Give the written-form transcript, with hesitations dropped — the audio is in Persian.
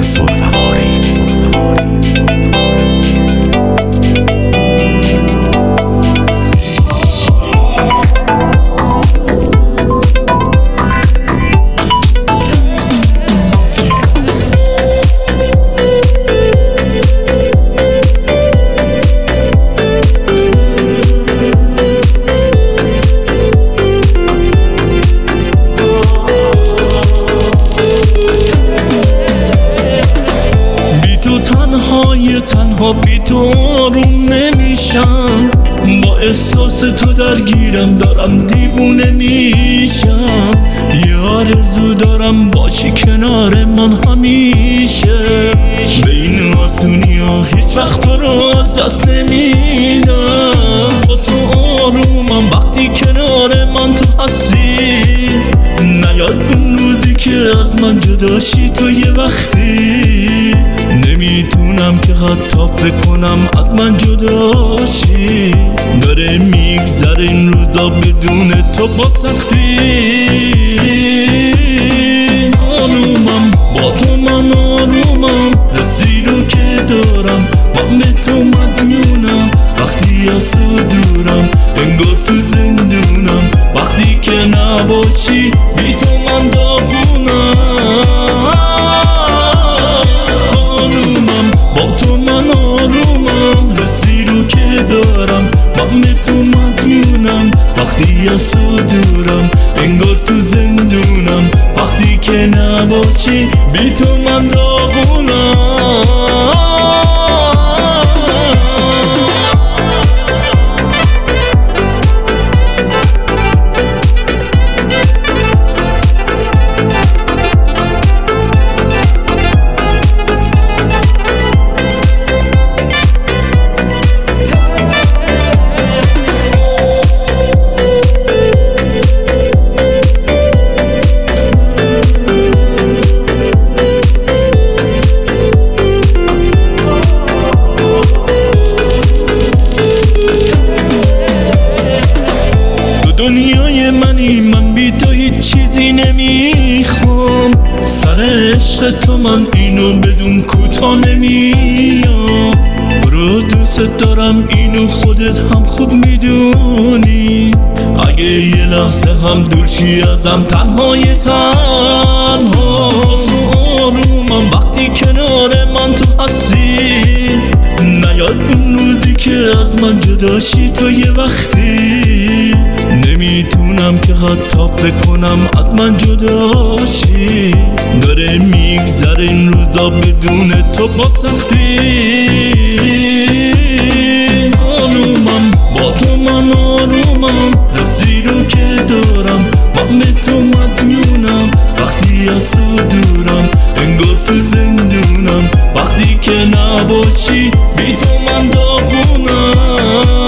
تنها بی تو آروم نمیشم، با احساس تو درگیرم، دارم دیوونه میشم. یه آرزو دارم باشی کنار من همیشه، به این آسونی ها هیچ وقت تو رو دست نمیدم. با تو آرومم وقتی کنار من تو هستی، نیاد اون روزی که از من جداشی تو یه وقتی. نمیتونم که حتی فکر کنم از من جداشی، داره میگذره این روزا بدون تو با سختی. آرومم با تو من آرومم، حسی رو که دارم من به تو مدیونم. وقتی از تو دورم انگار تو زندونم، وقتی که نباشی بی تو من داغونم. با تو من آرومم، حسی رو که دارم من به تو مدیونم. وقتی از تو دورم انگار تو زندونم، وقتی که نباشی بی تو من داغونم. دنیای منی، من بی تو هیچ چیزی نمیخوام. سر عشق تو من اینو بدون کوتا نمیام. برو دوست دارم اینو خودت هم خوب میدونی. اگه یه لحظه هم دور شی ازم تنهای تنها، آرومم وقتی کنار من تو هستی. نیاد اون روزی که از من جداشی تو یه وقتی. نمیتونم که حتی فکر کنم از من جداشی، داره میگذره این روزا بدون تو با سختی. آرومم با تو من آرومم، حسی رو که دارم من به تو مدیونم. وقتی از تو دورم انگار تو زندونم، وقتی که نباشی بی تو من داغونم.